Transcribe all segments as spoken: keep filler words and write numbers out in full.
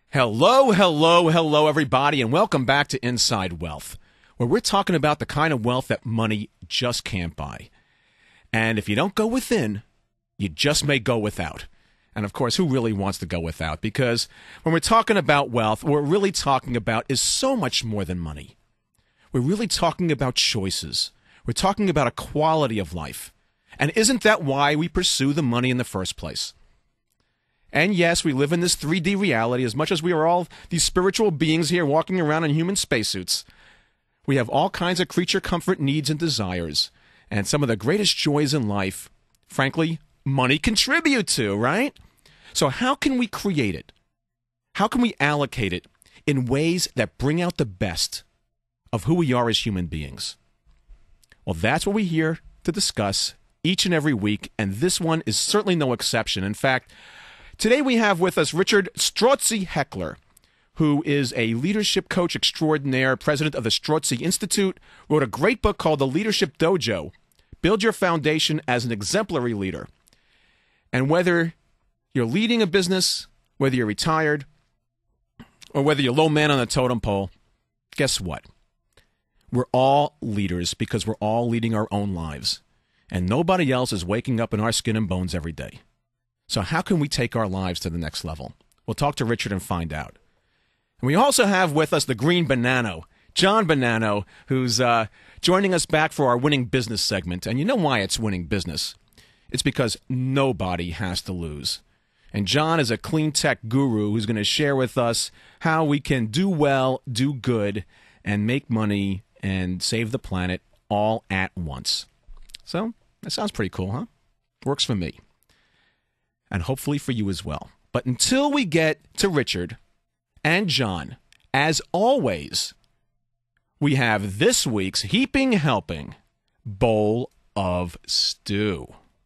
Hello, hello, hello, everybody, and welcome back to Inside Wealth, where we're talking about the kind of wealth that money just can't buy. And if you don't go within, you just may go without. And of course, who really wants to go without? Because when we're talking about wealth, what we're really talking about is so much more than money. We're really talking about choices. We're talking about a quality of life. And isn't that why we pursue the money in the first place? And yes, we live in this three D reality. As much as we are all these spiritual beings here walking around in human spacesuits, we have all kinds of creature comfort needs and desires. And some of the greatest joys in life, frankly, money contribute to, right? So how can we create it? How can we allocate it in ways that bring out the best of who we are as human beings? Well, that's what we're here to discuss each and every week, and this one is certainly no exception. In fact, today we have with us Richard Strozzi Heckler, who is a leadership coach extraordinaire, president of the Strozzi Institute, wrote a great book called The Leadership Dojo, Build Your Foundation as an Exemplary Leader. And whether you're leading a business, whether you're retired, or whether you're low man on the totem pole, guess what? We're all leaders because we're all leading our own lives. And nobody else is waking up in our skin and bones every day. So how can we take our lives to the next level? We'll talk to Richard and find out. And we also have with us the Green Bonanno, John Bonanno, who's uh, joining us back for our Winning Business segment. And you know why it's winning business. It's because nobody has to lose. And John is a clean tech guru who's going to share with us how we can do well, do good, and make money and save the planet all at once. So that sounds pretty cool, huh? Works for me. And hopefully for you as well. But until we get to Richard and John, as always, we have this week's Heaping Helping Bowl of Stew.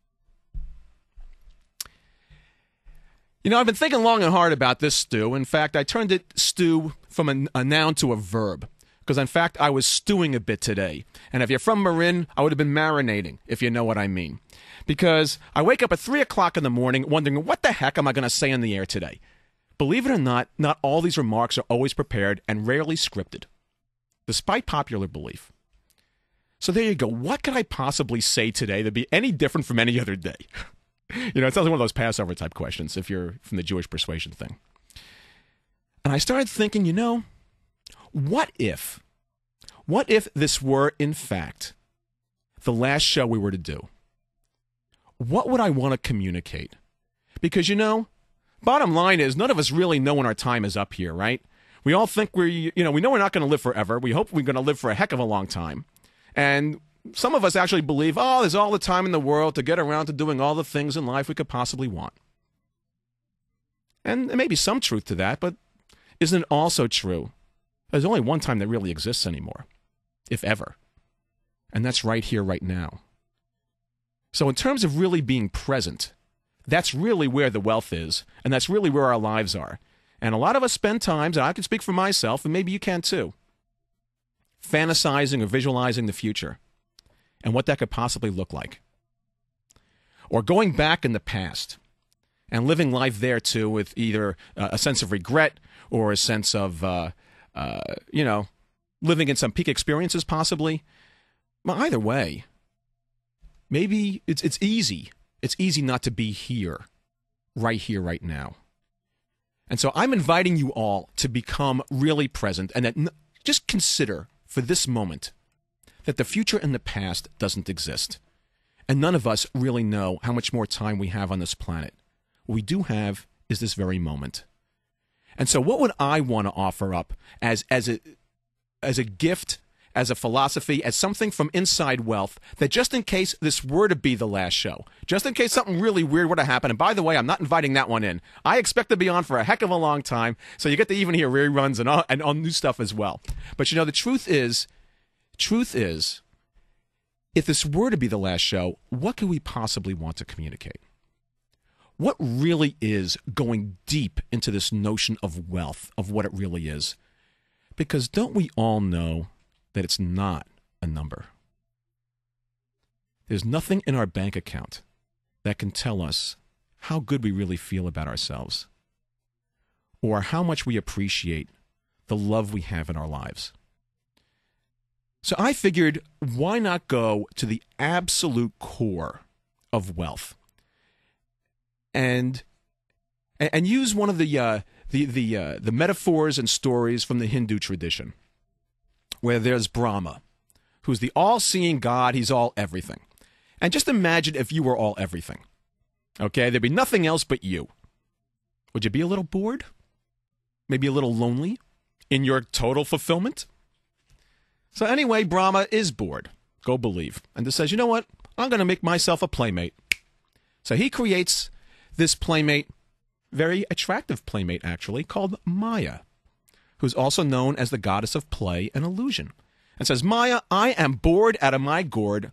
You know, I've been thinking long and hard about this stew. In fact, I turned it stew from a, a noun to a verb. Because, in fact, I was stewing a bit today. And if you're from Marin, I would have been marinating, if you know what I mean. Because I wake up at three o'clock in the morning wondering, what the heck am I going to say on the air today? Believe it or not, not all these remarks are always prepared and rarely scripted, despite popular belief. So there you go. What could I possibly say today that'd be any different from any other day? You know, it sounds like one of those Passover type questions if you're from the Jewish persuasion thing. And I started thinking, you know, what if, what if this were, in fact, the last show we were to do? What would I want to communicate? Because, you know, bottom line is none of us really know when our time is up here, right? We all think we're, you know, we know we're not going to live forever. We hope we're going to live for a heck of a long time. And some of us actually believe, oh, there's all the time in the world to get around to doing all the things in life we could possibly want. And there may be some truth to that, but isn't it also true there's only one time that really exists anymore, if ever? And that's right here, right now. So in terms of really being present, that's really where the wealth is, and that's really where our lives are. And a lot of us spend times, and I can speak for myself, and maybe you can too, fantasizing or visualizing the future and what that could possibly look like. Or going back in the past and living life there too with either uh, a sense of regret or a sense of, uh, uh, you know, living in some peak experiences possibly. Well, either way, maybe it's it's easy. It's easy not to be here, right here, right now. And so I'm inviting you all to become really present and that n- just consider for this moment that the future and the past doesn't exist. And none of us really know how much more time we have on this planet. What we do have is this very moment. And so what would I want to offer up as, as, a, as a gift, as a philosophy, as something from Inside Wealth, that just in case this were to be the last show, just in case something really weird were to happen, and by the way, I'm not inviting that one in. I expect to be on for a heck of a long time, so you get to even hear reruns and all, and all new stuff as well. But you know, the truth is, truth is, if this were to be the last show, what could we possibly want to communicate? What really is going deep into this notion of wealth, of what it really is? Because don't we all know that it's not a number? There's nothing in our bank account that can tell us how good we really feel about ourselves, or how much we appreciate the love we have in our lives. So I figured, why not go to the absolute core of wealth and and use one of the uh, the the uh, the metaphors and stories from the Hindu tradition, where there's Brahma, who's the all-seeing God. He's all everything. And just imagine if you were all everything. Okay, there'd be nothing else but you. Would you be a little bored? Maybe a little lonely in your total fulfillment? So anyway, Brahma is bored. Go believe. And just says, you know what? I'm going to make myself a playmate. So he creates this playmate, very attractive playmate actually, called Maya, who's also known as the goddess of play and illusion. And says, Maya, I am bored out of my gourd.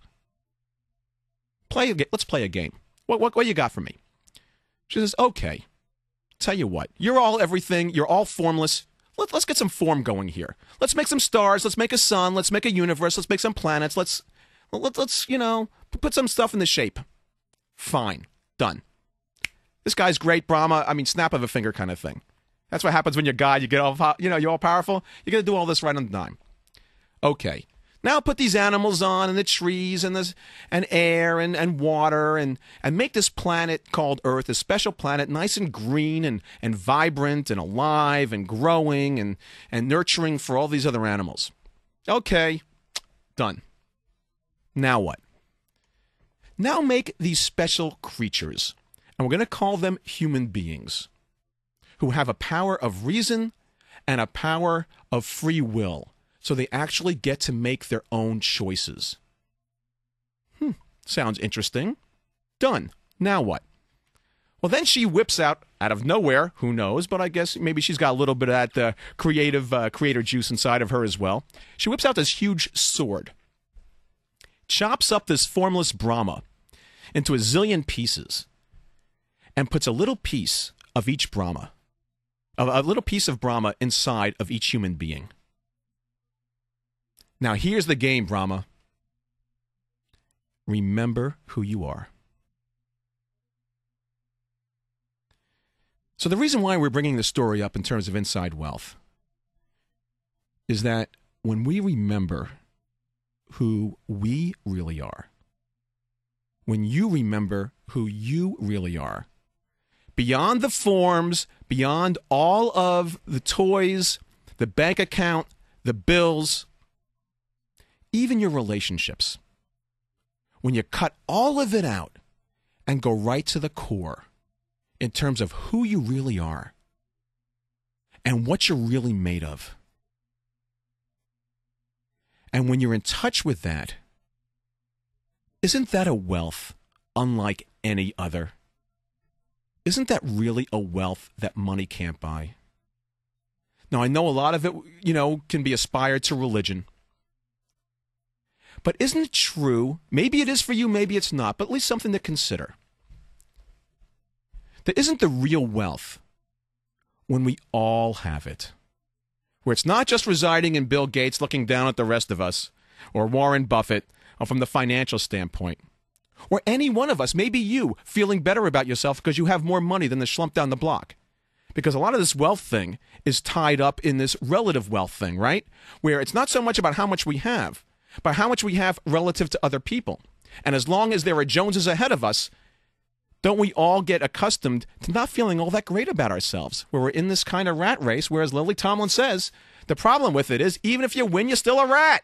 Play. Let's play a game. What, what, what you got for me? She says, okay. Tell you what. You're all everything. You're all formless. Let, let's get some form going here. Let's make some stars. Let's make a sun. Let's make a universe. Let's make some planets. Let's, let, let's, you know, put some stuff in the shape. Fine. Done. This guy's great, Brahma. I mean, snap of a finger kind of thing. That's what happens when you're God. You get all, you know, you're all powerful. You're going to do all this right on the dime. Okay. Now put these animals on and the trees and this and air and, and water and, and make this planet called Earth, a special planet, nice and green and, and vibrant and alive and growing and, and nurturing for all these other animals. Okay, done. Now what? Now make these special creatures, and we're going to call them human beings, who have a power of reason and a power of free will. So they actually get to make their own choices. Hmm, sounds interesting. Done. Now what? Well, then she whips out, out of nowhere, who knows, but I guess maybe she's got a little bit of that uh, creative uh, creator juice inside of her as well. She whips out this huge sword, chops up this formless Brahma into a zillion pieces, and puts a little piece of each Brahma, a, a little piece of Brahma inside of each human being. Now, here's the game, Brahma. Remember who you are. So the reason why we're bringing this story up in terms of inside wealth is that when we remember who we really are, when you remember who you really are, beyond the forms, beyond all of the toys, the bank account, the bills, even your relationships, when you cut all of it out and go right to the core in terms of who you really are and what you're really made of. And when you're in touch with that, isn't that a wealth unlike any other? Isn't that really a wealth that money can't buy? Now, I know a lot of it, you know, can be aspired to religion. But isn't it true, maybe it is for you, maybe it's not, but at least something to consider, that isn't the real wealth when we all have it, where it's not just residing in Bill Gates looking down at the rest of us, or Warren Buffett, or from the financial standpoint, or any one of us, maybe you, feeling better about yourself because you have more money than the schlump down the block. Because a lot of this wealth thing is tied up in this relative wealth thing, right? Where it's not so much about how much we have, but how much we have relative to other people. And as long as there are Joneses ahead of us, don't we all get accustomed to not feeling all that great about ourselves, where we're in this kind of rat race, whereas Lily Tomlin says, the problem with it is, even if you win, you're still a rat.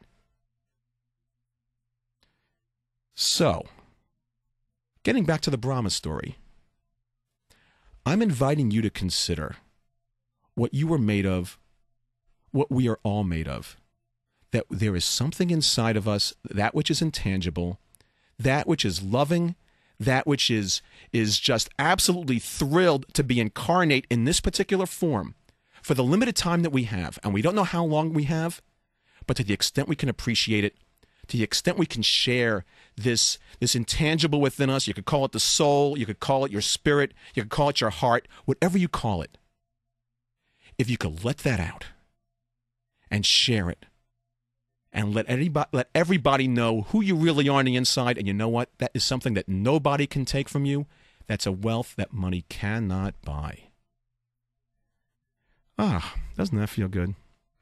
So, getting back to the Brahma story, I'm inviting you to consider what you are made of, what we are all made of. That there is something inside of us, that which is intangible, that which is loving, that which is, is just absolutely thrilled to be incarnate in this particular form for the limited time that we have. And we don't know how long we have, but to the extent we can appreciate it, to the extent we can share this, this intangible within us, you could call it the soul, you could call it your spirit, you could call it your heart, whatever you call it. If you could let that out and share it, and let anybody, let everybody know who you really are on the inside. And you know what? That is something that nobody can take from you. That's a wealth that money cannot buy. Ah, doesn't that feel good?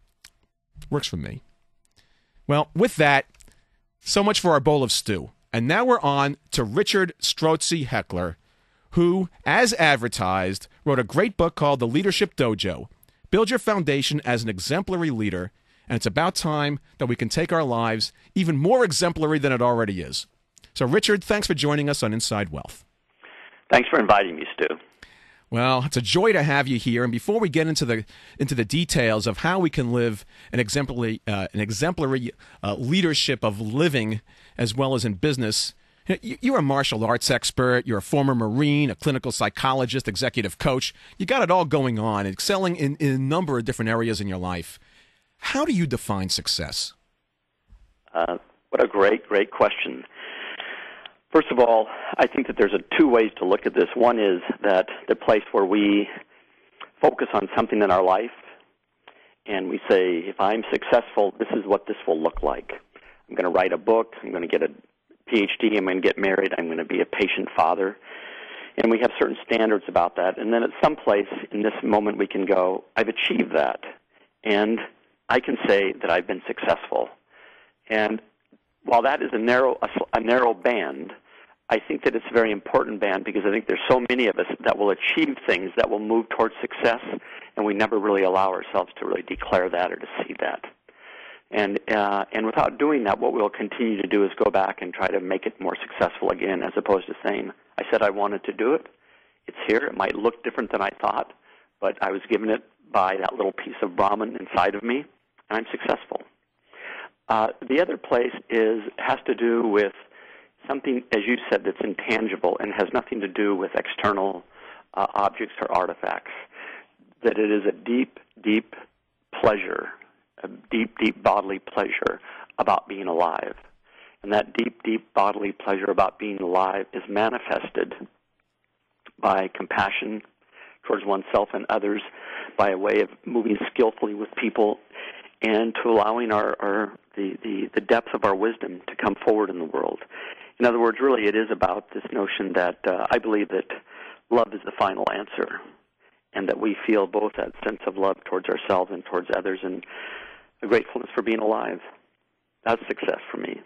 Works for me. Well, with that, so much for our bowl of stew. And now we're on to Richard Strozzi Heckler, who, as advertised, wrote a great book called The Leadership Dojo. Build your foundation as an exemplary leader, and it's about time that we can take our lives even more exemplary than it already is. So, Richard, thanks for joining us on Inside Wealth. Thanks for inviting me, Stu. Well, it's a joy to have you here. And before we get into the into the details of how we can live an exemplary uh, an exemplary uh, leadership of living as well as in business, you're a martial arts expert. You're a former Marine, a clinical psychologist, executive coach. You got it all going on, excelling in, in a number of different areas in your life. How do you define success? Uh, what a great, great question. First of all, I think that there's a two ways to look at this. One is that the place where we focus on something in our life and we say, if I'm successful, this is what this will look like. I'm going to write a book. I'm going to get a P H D. I'm going to get married. I'm going to be a patient father. And we have certain standards about that. And then at some place in this moment we can go, I've achieved that. And I can say that I've been successful. And while that is a narrow, a, a narrow band, I think that it's a very important band because I think there's so many of us that will achieve things that will move towards success, and we never really allow ourselves to really declare that or to see that. And uh, and without doing that, what we'll continue to do is go back and try to make it more successful again, as opposed to saying, I said I wanted to do it. It's here. It might look different than I thought, but I was given it by that little piece of Brahman inside of me, and I'm successful. Uh, the other place is has to do with something, as you said, that's intangible and has nothing to do with external uh, objects or artifacts, that it is a deep, deep pleasure, a deep, deep bodily pleasure about being alive. And that deep, deep bodily pleasure about being alive is manifested by compassion towards oneself and others, by a way of moving skillfully with people, and to allowing our, our the, the, the depth of our wisdom to come forward in the world. In other words, really it is about this notion that uh, I believe that love is the final answer, and that we feel both that sense of love towards ourselves and towards others, and a gratefulness for being alive. That's success for me.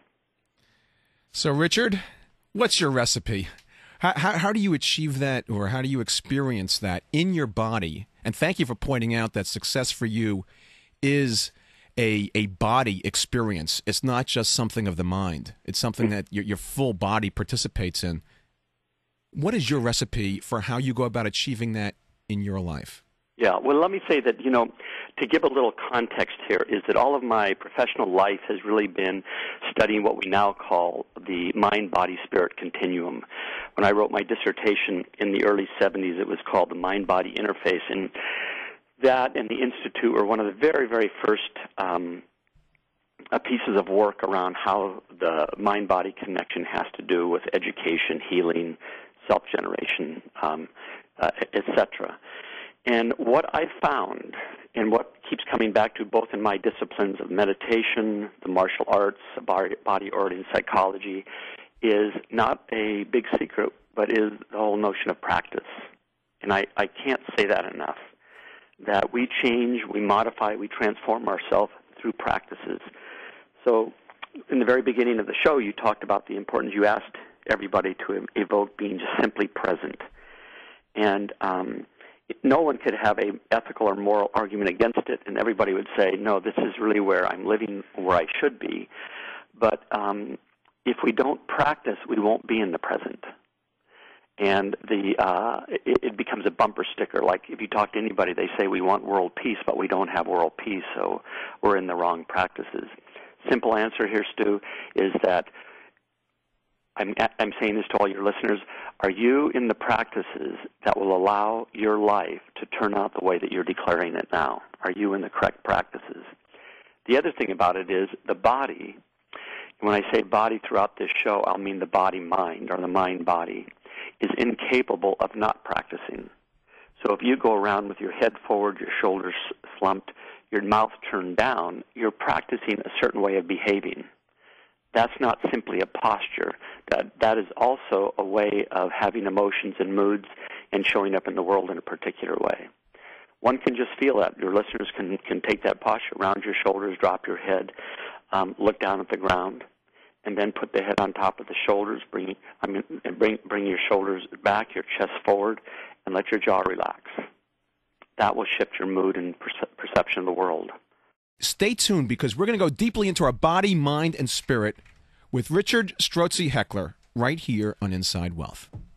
So, Richard, what's your recipe? How, how, how do you achieve that, or how do you experience that in your body? And thank you for pointing out that success for you is a a body experience. It's not just something of the mind. It's something that your, your full body participates in. What is your recipe for how you go about achieving that in your life? Yeah, well, let me say that, you know, to give a little context here, is that all of my professional life has really been studying what we now call the mind-body-spirit continuum. When I wrote my dissertation in the early seventies, it was called the mind-body interface, and that and the Institute were one of the very, very first um, uh, pieces of work around how the mind-body connection has to do with education, healing, self-generation, um, uh, et cetera. And what I found, and what keeps coming back to both in my disciplines of meditation, the martial arts, body-oriented psychology, is not a big secret, but is the whole notion of practice. And I, I can't say that enough, that we change, we modify, we transform ourselves through practices. So in the very beginning of the show, you talked about the importance, you asked everybody to evoke being just simply present. And um, no one could have an ethical or moral argument against it, and everybody would say, no, this is really where I'm living, where I should be. But um, if we don't practice, we won't be in the present. And the uh, it, it becomes a bumper sticker. Like if you talk to anybody, they say we want world peace, but we don't have world peace, so we're in the wrong practices. Simple answer here, Stu, is that I'm, I'm saying this to all your listeners. Are you in the practices that will allow your life to turn out the way that you're declaring it now? Are you in the correct practices? The other thing about it is the body. When I say body throughout this show, I'll mean the body-mind, or the mind-body, is incapable of not practicing. So if you go around with your head forward, your shoulders slumped, your mouth turned down, you're practicing a certain way of behaving. That's not simply a posture. That that is also a way of having emotions and moods and showing up in the world in a particular way. One can just feel that. Your listeners can, can take that posture, round your shoulders, drop your head, um, look down at the ground, and then put the head on top of the shoulders. Bring, I mean, bring, bring your shoulders back, your chest forward, and let your jaw relax. That will shift your mood and perce- perception of the world. Stay tuned, because we're going to go deeply into our body, mind, and spirit with Richard Strozzi Heckler right here on Inside Wealth.